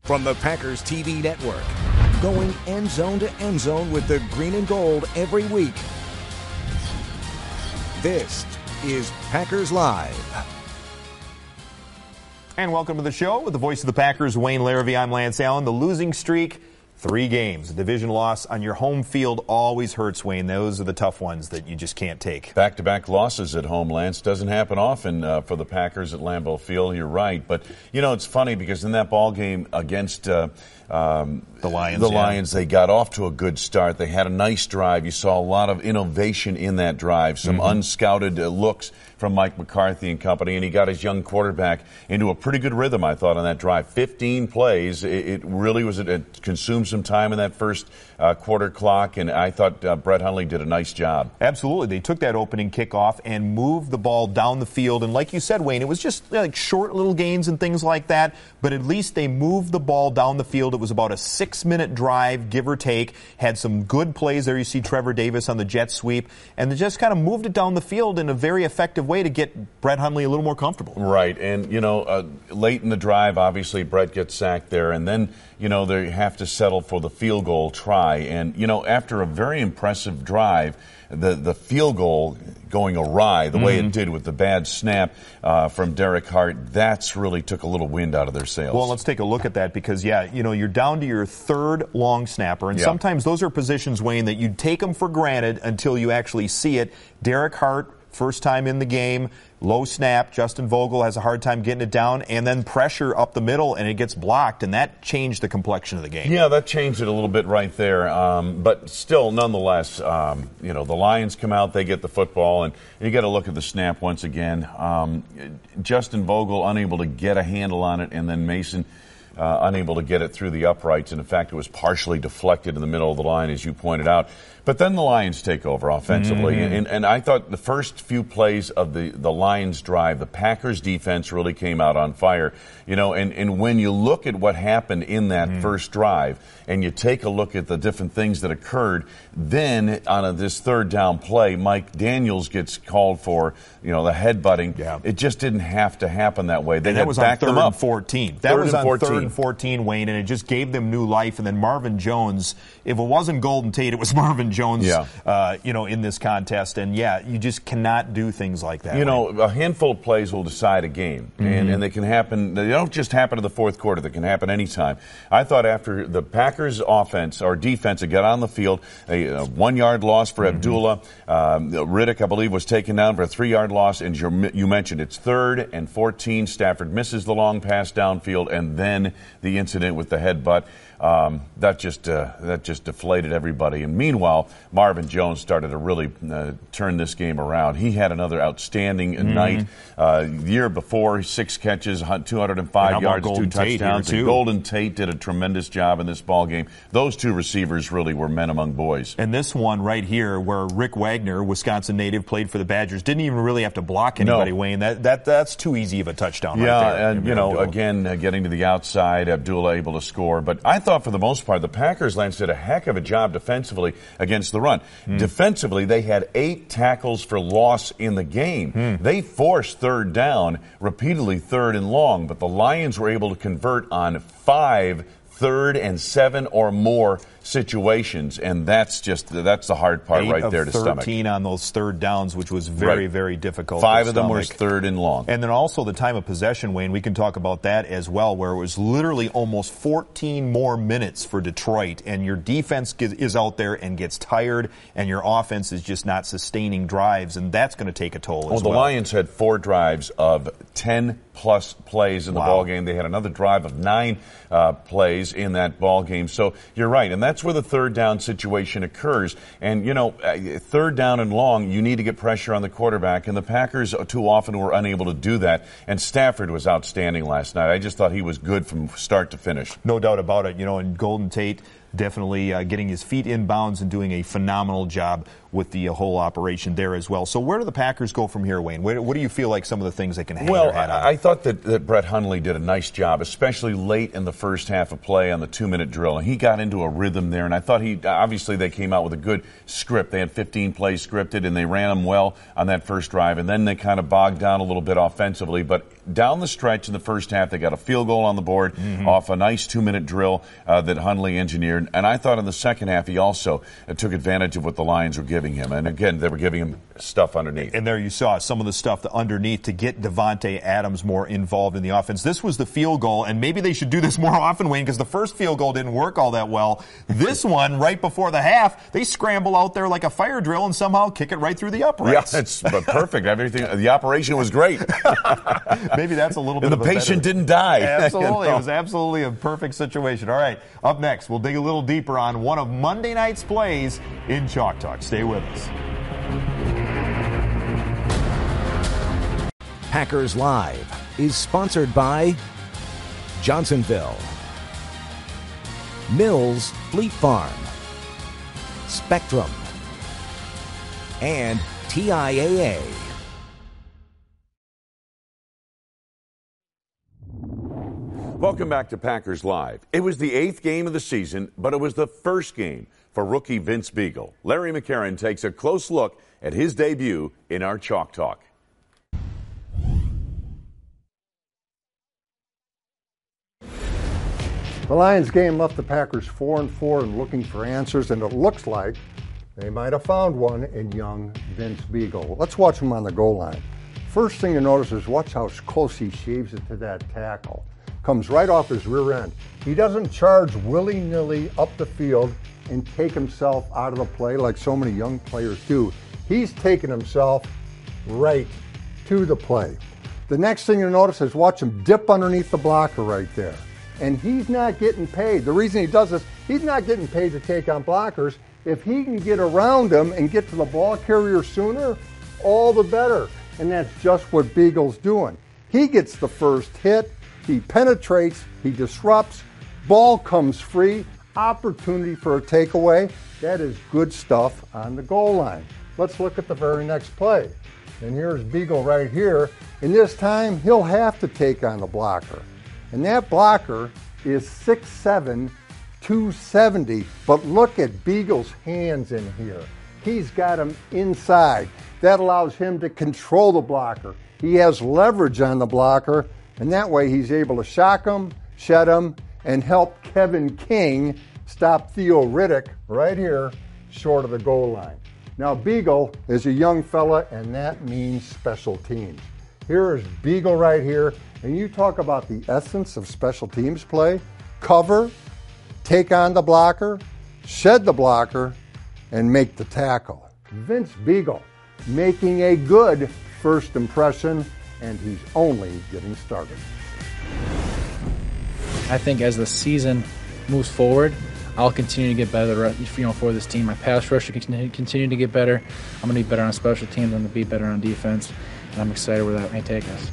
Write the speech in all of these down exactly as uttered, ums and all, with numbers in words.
From the Packers T V network, going end zone to end zone with the green and gold every week. This is Packers Live. And welcome to the show with the voice of the Packers, Wayne Larrivee. I'm Lance Allen. The losing streak, three games. A division loss on your home field always hurts, Wayne. Those are the tough ones that you just can't take. Back-to-back losses at home, Lance. Doesn't happen often uh, for the Packers at Lambeau Field. You're right. But, you know, it's funny because in that ball game against uh, um, the Lions, the yeah. Lions, they got off to a good start. They had a nice drive. You saw a lot of innovation in that drive, some mm-hmm. unscouted uh, looks from Mike McCarthy and company, and he got his young quarterback into a pretty good rhythm, I thought, on that drive. fifteen plays. It, it really was, it consumed some time in that first uh, quarter clock, and I thought uh, Brett Hundley did a nice job. Absolutely. They took that opening kickoff and moved the ball down the field, and like you said, Wayne, it was just like short little gains and things like that, but at least they moved the ball down the field. It was about a six-minute drive, give or take, had some good plays there. You see Trevor Davis on the jet sweep, and they just kind of moved it down the field in a very effective way to get Brett Hundley a little more comfortable. Right, and, you know, uh, late in the drive, obviously, Brett gets sacked there, and then, you know, they have to settle for the field goal try. And, you know, after a very impressive drive, the, the field goal going awry, the mm-hmm. way it did with the bad snap uh, from Derek Hart, that's really took a little wind out of their sails. Well, let's take a look at that because, yeah, you know, you're down to your third long snapper, and yeah. sometimes those are positions, Wayne, that you take them for granted until you actually see it. Derek Hart, first time in the game, low snap. Justin Vogel has a hard time getting it down, and then pressure up the middle, and it gets blocked, and that changed the complexion of the game. Yeah, that changed it a little bit right there. Um, but still, nonetheless, um, you know, the Lions come out, they get the football, and you got to look at the snap once again. Um, Justin Vogel unable to get a handle on it, and then Mason uh, unable to get it through the uprights. And in fact, it was partially deflected in the middle of the line, as you pointed out. But then the Lions take over offensively, mm-hmm. and, and I thought the first few plays of the, the Lions drive, the Packers defense really came out on fire. You know, and, and when you look at what happened in that mm. first drive, and you take a look at the different things that occurred, then on a, this third down play, Mike Daniels gets called for, you know, the headbutting. Yeah. It just didn't have to happen that way. They and that was on third them up. and fourteen. That third was and on fourteen. third and fourteen, Wayne, and it just gave them new life. And then Marvin Jones, if it wasn't Golden Tate, it was Marvin Jones, yeah. uh, you know, in this contest. And, yeah, you just cannot do things like that. You know, Wayne. a handful of plays will decide a game, mm-hmm. and, and they can happen. They don't just happen in the fourth quarter. They can happen anytime. I thought after the Packers offense or defense had got on the field, a, a one-yard loss for mm-hmm. Abdullah. Um, Riddick, I believe, was taken down for a three-yard loss, and you, you mentioned it's third and fourteen. Stafford misses the long pass downfield, and then the incident with the headbutt. Um, that just uh, that just deflated everybody. And meanwhile, Marvin Jones started to really uh, turn this game around. He had another outstanding mm-hmm. night. Uh, the year before, six catches, two hundred five yards, two touchdowns. And Golden Tate did a tremendous job in this ball game. Those two receivers really were men among boys. And this one right here, where Rick Wagner, Wisconsin native, played for the Badgers, didn't even really have to block anybody. No. Wayne, that that that's too easy of a touchdown. Yeah, right there. and you know, again, uh, getting to the outside, Abdullah able to score. But I thought for the most part, the Packers, Lance, did a heck of a job defensively against the run. Mm. Defensively, they had eight tackles for loss in the game. Mm. They forced third down, repeatedly third and long, but the Lions were able to convert on five third and seven or more situations, and that's just that's the hard part Eight right of there to stomach. thirteen on those third downs, which was very, right. very difficult. Five of them were third and long. And then also the time of possession, Wayne, we can talk about that as well, where it was literally almost fourteen more minutes for Detroit, and your defense is out there and gets tired, and your offense is just not sustaining drives, and that's going to take a toll well, as the well. The Lions had four drives of ten plus plays in the wow. ball game. They had another drive of nine uh, plays in that ball game. So you're right, and that's where the third down situation occurs. And, you know, third down and long, you need to get pressure on the quarterback, and the Packers too often were unable to do that. And Stafford was outstanding last night. I just thought he was good from start to finish. No doubt about it. You know, and Golden Tate, definitely uh, getting his feet in bounds and doing a phenomenal job with the uh, whole operation there as well. So where do the Packers go from here, Wayne? Where, what do you feel like some of the things they can hang well, their hat on? I, I thought that, that Brett Hundley did a nice job, especially late in the first half of play on the two-minute drill. And he got into a rhythm there, and I thought he, obviously they came out with a good script. They had fifteen plays scripted, and they ran them well on that first drive. And then they kind of bogged down a little bit offensively. But down the stretch in the first half, they got a field goal on the board mm-hmm. off a nice two-minute drill uh, that Hundley engineered. And I thought in the second half, he also uh, took advantage of what the Lions were giving him. And again, they were giving him stuff underneath. And there you saw some of the stuff that underneath to get Davante Adams more involved in the offense. This was the field goal, and maybe they should do this more often, Wayne, because the first field goal didn't work all that well. This one, right before the half, they scramble out there like a fire drill and somehow kick it right through the uprights. Yeah, it's perfect. Everything, the operation was great. Maybe that's a little bit and of the a patient better... didn't die. Absolutely. You know? It was absolutely a perfect situation. All right, up next, we'll dig a little deeper on one of Monday night's plays in Chalk Talk. Stay with us. Packers Live is sponsored by Johnsonville, Mills Fleet Farm, Spectrum, and T I A A. Welcome back to Packers Live. It was the eighth game of the season, but it was the first game for rookie Vince Biegel. Larry McCarron takes a close look at his debut in our Chalk Talk. The Lions game left the Packers four and four and looking for answers, and it looks like they might have found one in young Vince Biegel. Let's watch him on the goal line. First thing you notice is watch how close he shaves it to that tackle. Comes right off his rear end. He doesn't charge willy-nilly up the field and take himself out of the play like so many young players do. He's taking himself right to the play. The next thing you notice is watch him dip underneath the blocker right there. And he's not getting paid. The reason he does this, he's not getting paid to take on blockers. If he can get around them and get to the ball carrier sooner, all the better. And that's just what Biegel's doing. He gets the first hit, he penetrates, he disrupts, ball comes free, opportunity for a takeaway. That is good stuff on the goal line. Let's look at the very next play. And here's Biegel right here. And this time, he'll have to take on the blocker. And that blocker is six seven, two seventy. But look at Biegel's hands in here. He's got him inside. That allows him to control the blocker. He has leverage on the blocker, and that way he's able to shock him, shed him, and help Kevin King stop Theo Riddick right here short of the goal line. Now, Biegel is a young fella, and that means special teams. Here is Biegel right here. And you talk about the essence of special teams play: cover, take on the blocker, shed the blocker, and make the tackle. Vince Biegel making a good first impression, and he's only getting started. I think as the season moves forward, I'll continue to get better, you know, for this team. My pass rush will continue to get better. I'm going to be better on special teams. I'm going to be better on defense, and I'm excited where that may take us.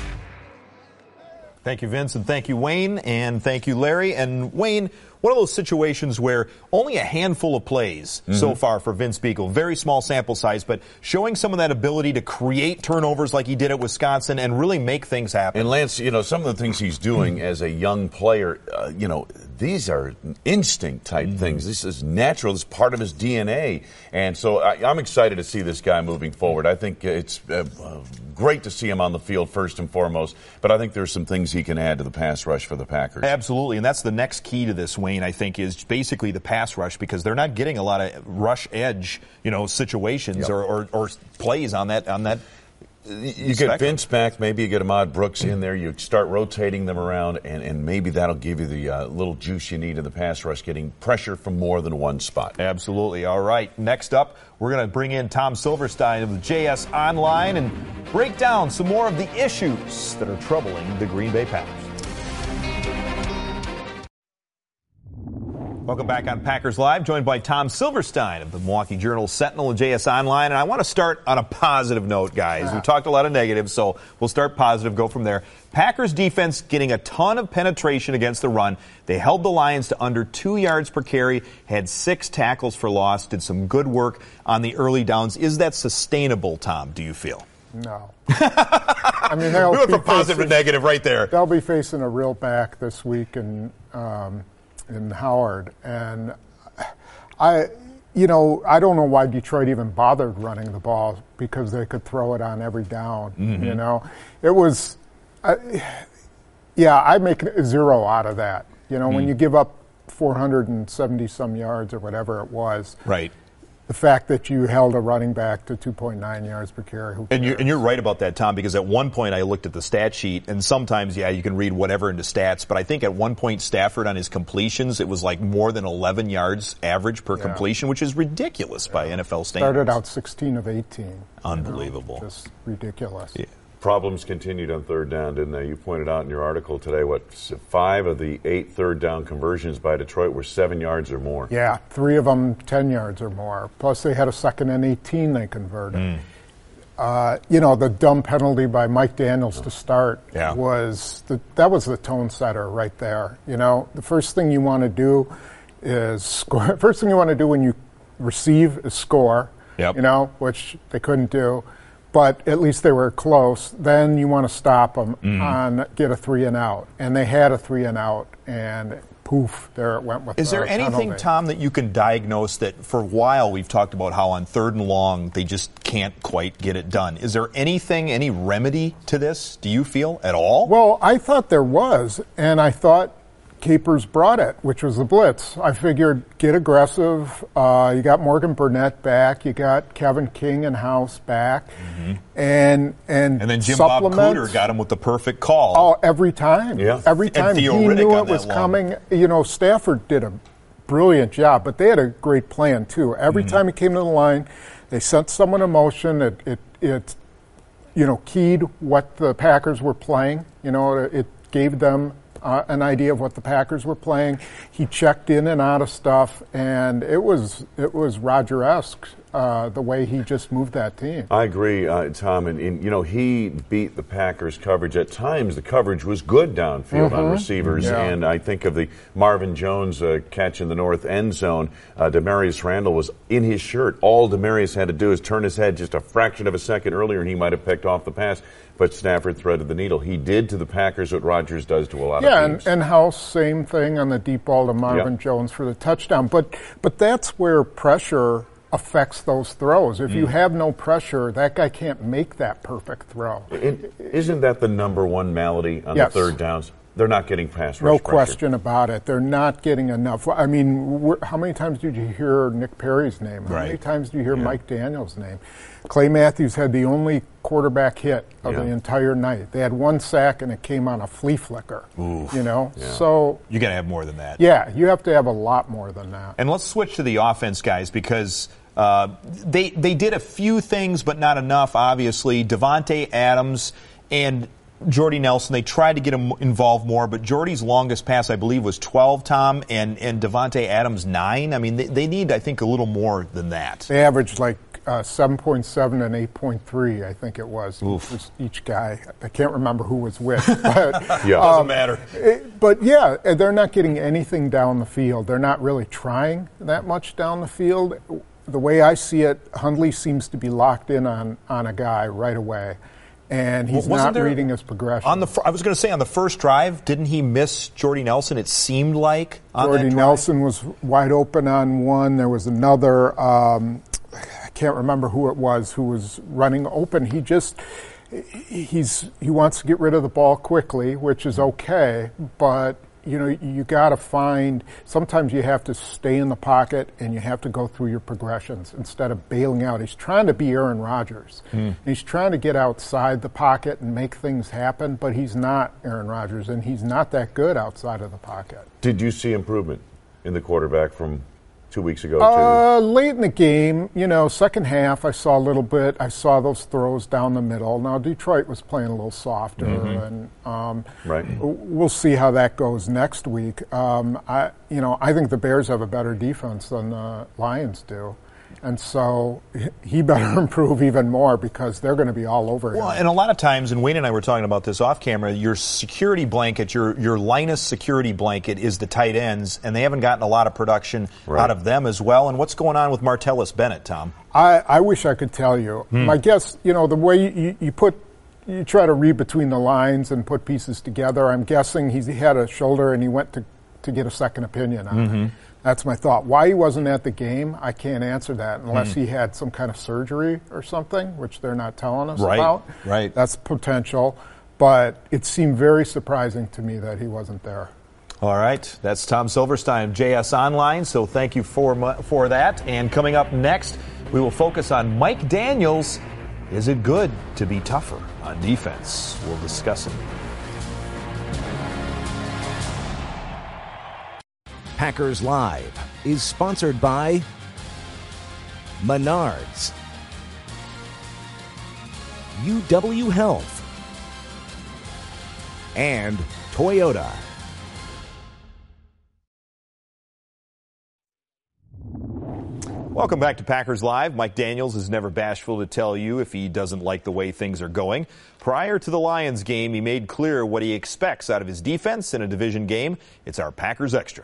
Thank you, Vince, and thank you, Wayne, and thank you, Larry. And Wayne, one of those situations where only a handful of plays mm-hmm. so far for Vince Biegel, very small sample size, but showing some of that ability to create turnovers like he did at Wisconsin and really make things happen. And Lance, you know, some of the things he's doing as a young player, uh, you know, these are instinct type mm-hmm. things. This is natural. This is part of his D N A. And so I, I'm excited to see this guy moving forward. I think it's uh, great to see him on the field first and foremost, but I think there's some things he can add to the pass rush for the Packers. Absolutely, and that's the next key to this, Wayne, I think, is basically the pass rush, because they're not getting a lot of rush edge, you know, situations yep. or, or, or plays on that on that. You get Vince back, maybe you get Ahmad Brooks in there, you start rotating them around, and, and maybe that'll give you the uh, little juice you need in the pass rush, getting pressure from more than one spot. Absolutely. All right, next up, we're going to bring in Tom Silverstein of the J S Online and break down some more of the issues that are troubling the Green Bay Packers. Welcome back on Packers Live, joined by Tom Silverstein of the Milwaukee Journal Sentinel and J S Online. And I want to start on a positive note, guys. We talked a lot of negatives, so we'll start positive, go from there. Packers defense getting a ton of penetration against the run. They held the Lions to under two yards per carry, had six tackles for loss, did some good work on the early downs. Is that sustainable, Tom, do you feel? No. I mean, they'll we went be from positive facing, to negative right there. They'll be facing a real back this week in um, in Howard, and I, you know, I don't know why Detroit even bothered running the ball because they could throw it on every down. Mm-hmm. You know, it was, uh, yeah, I make a zero out of that. You know, mm. when you give up four hundred seventy some yards or whatever it was, right. The fact that you held a running back to two point nine yards per carry. Who and, you're, and you're right about that, Tom, because at one point I looked at the stat sheet, and sometimes, yeah, you can read whatever into stats, but I think at one point Stafford on his completions, it was like more than eleven yards average per yeah. completion, which is ridiculous yeah. by N F L standards. Started out sixteen of eighteen. Unbelievable. You know, just ridiculous. Yeah. Problems continued on third down, didn't they? You pointed out in your article today, what, five of the eight third down conversions by Detroit were seven yards or more. Yeah, three of them ten yards or more. Plus they had a second and eighteen they converted. Mm. Uh, you know, the dumb penalty by Mike Daniels to start yeah. was, the, that was the tone setter right there. You know, the first thing you want to do is score. First thing you want to do when you receive is score, yep. you know, which they couldn't do. But at least they were close. Then you want to stop them mm-hmm. on get a three and out, and they had a three and out, and poof, there it went with. Is there anything, penalty. Tom, that you can diagnose that for a while we've talked about how on third and long they just can't quite get it done? Is there anything, any remedy to this? Do you feel at all? Well, I thought there was, and I thought Capers brought it, which was the blitz. I figured get aggressive. Uh, you got Morgan Burnett back. You got Kevin King and House back, mm-hmm. and and and then Jim Bob Cooter got him with the perfect call. Oh, every time, yeah. every time he Riddick knew it was long. coming. You know, Stafford did a brilliant job, but they had a great plan too. Every mm-hmm. time he came to the line, they sent someone in motion. It it it you know keyed what the Packers were playing. You know, it, it gave them. Uh, an idea of what the Packers were playing. He checked in and out of stuff, and it was it was Roger-esque uh, the way he just moved that team. I agree, uh, Tom. And, and you know he beat the Packers' coverage at times. The coverage was good downfield mm-hmm. on receivers, yeah. and I think of the Marvin Jones uh, catch in the north end zone. Uh, Demarius Randall was in his shirt. All Demarius had to do is turn his head just a fraction of a second earlier, and he might have picked off the pass. But Stafford threaded the needle. He did to the Packers what Rodgers does to a lot yeah, of teams. Yeah, and, and House, same thing on the deep ball to Marvin yep. Jones for the touchdown. But but that's where pressure affects those throws. If mm. you have no pressure, that guy can't make that perfect throw. It, isn't that the number one malady on yes. the third downs? They're not getting pass rush No pressure. question about it. They're not getting enough. I mean, how many times did you hear Nick Perry's name? How right. many times do you hear yeah. Mike Daniels' name? Clay Matthews had the only quarterback hit of yeah. the entire night. They had one sack, and it came on a flea flicker. Oof. You know? Yeah. So you got to have more than that. Yeah, you have to have a lot more than that. And let's switch to the offense, guys, because uh, they they did a few things, but not enough, obviously. Davante Adams and Jordy Nelson, they tried to get him involved more, but Jordy's longest pass, I believe, was twelve, Tom, and, and Davante Adams nine. I mean, they, they need, I think, a little more than that. They averaged like uh, seven point seven and eight point three, I think it was. Oof. It was each guy. I can't remember who was which. But, yeah, um, doesn't matter. It, but, yeah, they're not getting anything down the field. They're not really trying that much down the field. The way I see it, Hundley seems to be locked in on, on a guy right away. And he's well, not there, reading his progression. On the, I was going to say, on the first drive, didn't he miss Jordy Nelson? It seemed like on Jordy that drive? Nelson was wide open on one. There was another, um, I can't remember who it was, who was running open. He just, he's he wants to get rid of the ball quickly, which is okay, but you know, you got to find, sometimes you have to stay in the pocket and you have to go through your progressions instead of bailing out. He's trying to be Aaron Rodgers. Mm. He's trying to get outside the pocket and make things happen, but he's not Aaron Rodgers, and he's not that good outside of the pocket. Did you see improvement in the quarterback from two weeks ago, too. Uh, late in the game, you know, second half, I saw a little bit. I saw those throws down the middle. Now, Detroit was playing a little softer, mm-hmm. and um, right. we'll see how that goes next week. Um, I, you know, I think the Bears have a better defense than the Lions do. And so he better improve even more because they're going to be all over him. Well, and a lot of times, and Wayne and I were talking about this off camera, your security blanket, your your Linus security blanket is the tight ends, and they haven't gotten a lot of production right. out of them as well. And what's going on with Martellus Bennett, Tom? I, I wish I could tell you. Hmm. My guess, you know, the way you, you put, you try to read between the lines and put pieces together, I'm guessing he's, he had a shoulder and he went to, to get a second opinion on mm-hmm. it. That's my thought. Why he wasn't at the game, I can't answer that unless mm. he had some kind of surgery or something, which they're not telling us right, about. Right. That's potential. But it seemed very surprising to me that he wasn't there. All right. That's Tom Silverstein of J S Online, so thank you for, for that. And coming up next, we will focus on Mike Daniels. Is it good to be tougher on defense? We'll discuss it. Packers Live is sponsored by Menards, U W Health, and Toyota. Welcome back to Packers Live. Mike Daniels is never bashful to tell you if he doesn't like the way things are going. Prior to the Lions game, he made clear what he expects out of his defense in a division game. It's our Packers Extra.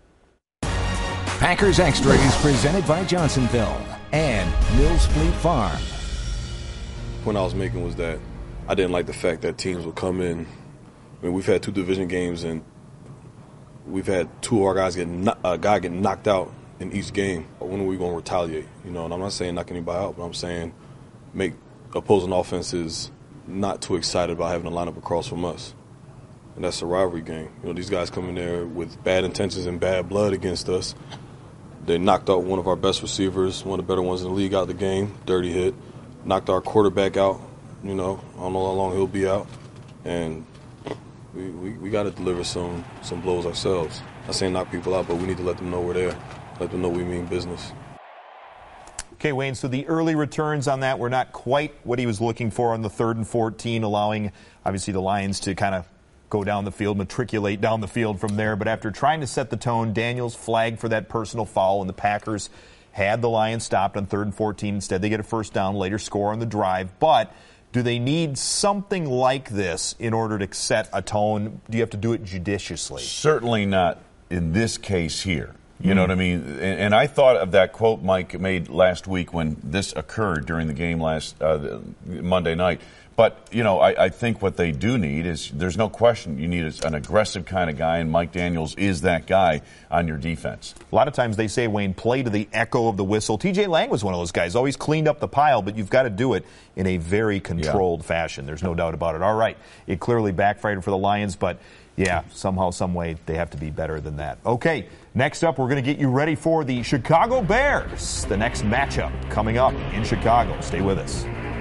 Packers Extra is presented by Johnsonville and Mills Fleet Farm. Point I was making was that I didn't like the fact that teams would come in. I mean, we've had two division games, and we've had two of our guys get a uh, guy get knocked out in each game. When are we going to retaliate? You know, and I'm not saying knock anybody out, but I'm saying make opposing offenses not too excited about having to line up across from us. And that's a rivalry game. You know, these guys come in there with bad intentions and bad blood against us. They knocked out one of our best receivers, one of the better ones in the league, out of the game, dirty hit. Knocked our quarterback out. You know, I don't know how long he'll be out. And we we, we got to deliver some, some blows ourselves. I'm not saying knock people out, but we need to let them know we're there. Let them know we mean business. Okay, Wayne, so the early returns on that were not quite what he was looking for on the third and fourteen, allowing, obviously, the Lions to kind of go down the field, matriculate down the field from there. But after trying to set the tone, Daniels flagged for that personal foul, and the Packers had the Lions stopped on third and fourteen. Instead, they get a first down, later score on the drive. But do they need something like this in order to set a tone? Do you have to do it judiciously? Certainly not in this case here. You know what I mean? And, and I thought of that quote Mike made last week when this occurred during the game last uh, Monday night. But, you know, I, I think what they do need is, there's no question, you need an aggressive kind of guy, and Mike Daniels is that guy on your defense. A lot of times they say, Wayne, play to the echo of the whistle. T J Lang was one of those guys, always cleaned up the pile, but you've got to do it in a very controlled yeah. fashion. There's no doubt about it. All right, it clearly backfired for the Lions, but, yeah, somehow, some way, they have to be better than that. Okay, next up, we're going to get you ready for the Chicago Bears. The next matchup coming up in Chicago. Stay with us.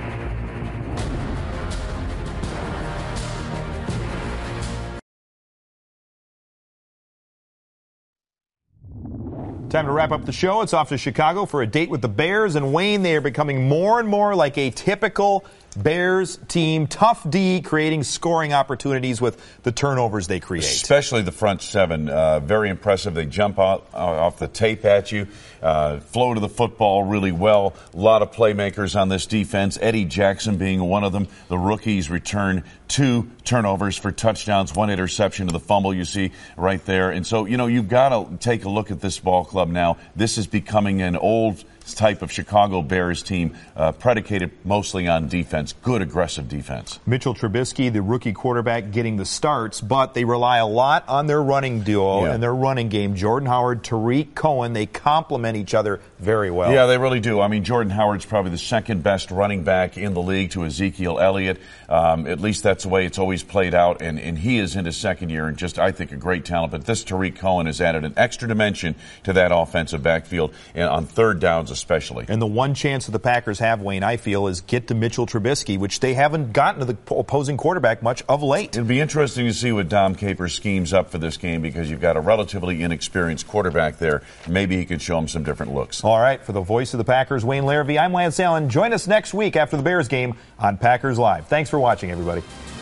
Time to wrap up the show. It's off to Chicago for a date with the Bears. And Wayne, they are becoming more and more like a typical Bears team. Tough D, creating scoring opportunities with the turnovers they create. Especially the front seven. Uh, very impressive. They jump out uh, off the tape at you, uh, flow to the football really well. A lot of playmakers on this defense. Eddie Jackson being one of them. The rookies return two turnovers for touchdowns, one interception to the fumble you see right there. And so, you know, you've got to take a look at this ball club now. This is becoming an old type of Chicago Bears team, uh, predicated mostly on defense, good aggressive defense. Mitchell Trubisky, the rookie quarterback, getting the starts, but they rely a lot on their running duo yeah. and their running game. Jordan Howard, Tariq Cohen, they complement each other very well. Yeah, they really do. I mean, Jordan Howard's probably the second best running back in the league to Ezekiel Elliott. Um, at least that's the way it's always played out, and, and he is in his second year and just, I think, a great talent. But this Tariq Cohen has added an extra dimension to that offensive backfield and on third downs especially. And the one chance that the Packers have, Wayne, I feel, is get to Mitchell Trubisky, which they haven't gotten to the opposing quarterback much of late. It'll be interesting to see what Dom Capers schemes up for this game because you've got a relatively inexperienced quarterback there. Maybe he could show him some different looks. All right, for the voice of the Packers, Wayne Larrivee, I'm Lance Allen. Join us next week after the Bears game on Packers Live. Thanks for watching, everybody.